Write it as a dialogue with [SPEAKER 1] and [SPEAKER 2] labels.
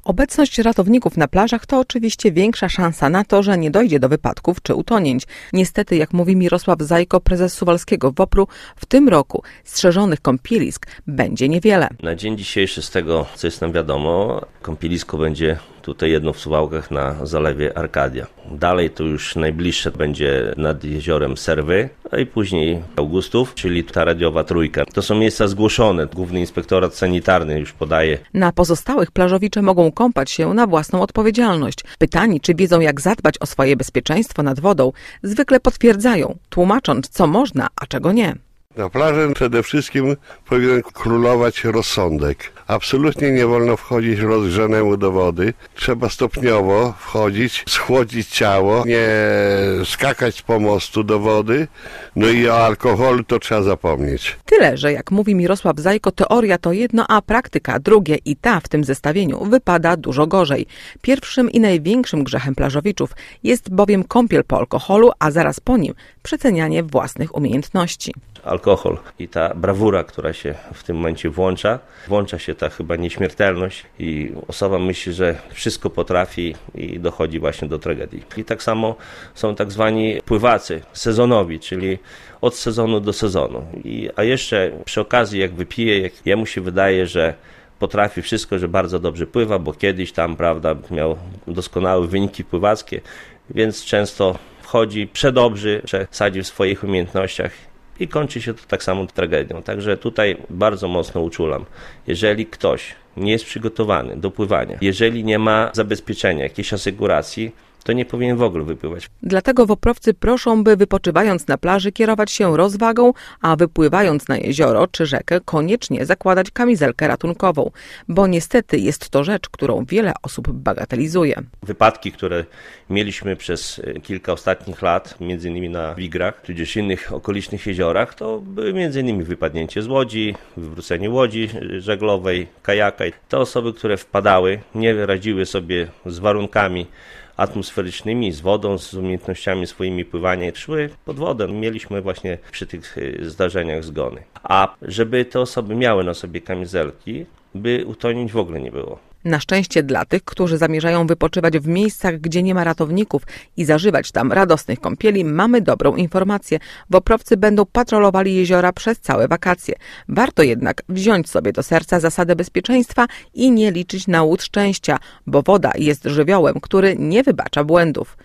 [SPEAKER 1] Obecność ratowników na plażach to oczywiście większa szansa na to, że nie dojdzie do wypadków czy utonięć. Niestety, jak mówi Mirosław Zajko, prezes Suwalskiego WOPR-u, w tym roku strzeżonych kąpielisk będzie niewiele.
[SPEAKER 2] Na dzień dzisiejszy, z tego co jest nam wiadomo, kąpielisko będzie tutaj jedno w Suwałkach na zalewie Arkadia. Dalej to już najbliższe będzie nad jeziorem Serwy, a i później Augustów, czyli ta radiowa trójka. To są miejsca zgłoszone. Główny Inspektorat Sanitarny już podaje.
[SPEAKER 1] Na pozostałych plażowicze mogą kąpać się na własną odpowiedzialność. Pytani, czy wiedzą, jak zadbać o swoje bezpieczeństwo nad wodą, zwykle potwierdzają, tłumacząc, co można, a czego nie.
[SPEAKER 3] Na plaży przede wszystkim powinien królować rozsądek. Absolutnie nie wolno wchodzić rozgrzanemu do wody. Trzeba stopniowo wchodzić, schłodzić ciało, nie skakać z pomostu do wody. No i o alkoholu to trzeba zapomnieć.
[SPEAKER 1] Tyle, że jak mówi Mirosław Zajko, teoria to jedno, a praktyka drugie i ta w tym zestawieniu wypada dużo gorzej. Pierwszym i największym grzechem plażowiczów jest bowiem kąpiel po alkoholu, a zaraz po nim przecenianie własnych umiejętności.
[SPEAKER 2] Alkohol i ta brawura, która się w tym momencie włącza się ta chyba nieśmiertelność i osoba myśli, że wszystko potrafi i dochodzi właśnie do tragedii. I tak samo są tak zwani pływacy sezonowi, czyli od sezonu do sezonu. A jeszcze przy okazji jak wypije, jak jemu się wydaje, że potrafi wszystko, że bardzo dobrze pływa, bo kiedyś tam, prawda, miał doskonałe wyniki pływackie, więc często wchodzi przedobrzy, przesadzi w swoich umiejętnościach i kończy się to tak samo tragedią. Także tutaj bardzo mocno uczulam. Jeżeli ktoś nie jest przygotowany do pływania, jeżeli nie ma zabezpieczenia, jakiejś asyguracji, to nie powinien w ogóle wypływać.
[SPEAKER 1] Dlatego woprowcy proszą, by wypoczywając na plaży kierować się rozwagą, a wypływając na jezioro czy rzekę koniecznie zakładać kamizelkę ratunkową, bo niestety jest to rzecz, którą wiele osób bagatelizuje.
[SPEAKER 2] Wypadki, które mieliśmy przez kilka ostatnich lat, między innymi na Wigrach, tudzież innych okolicznych jeziorach, to były między innymi wypadnięcie z łodzi, wywrócenie łodzi żeglowej, kajaka. Te osoby, które wpadały, nie radziły sobie z warunkami atmosferycznymi, z wodą, z umiejętnościami swoimi pływania, szły pod wodę. Mieliśmy właśnie przy tych zdarzeniach zgony. A żeby te osoby miały na sobie kamizelki, by utonięć w ogóle nie było.
[SPEAKER 1] Na szczęście dla tych, którzy zamierzają wypoczywać w miejscach, gdzie nie ma ratowników i zażywać tam radosnych kąpieli, mamy dobrą informację. Woprowcy będą patrolowali jeziora przez całe wakacje. Warto jednak wziąć sobie do serca zasadę bezpieczeństwa i nie liczyć na łód szczęścia, bo woda jest żywiołem, który nie wybacza błędów.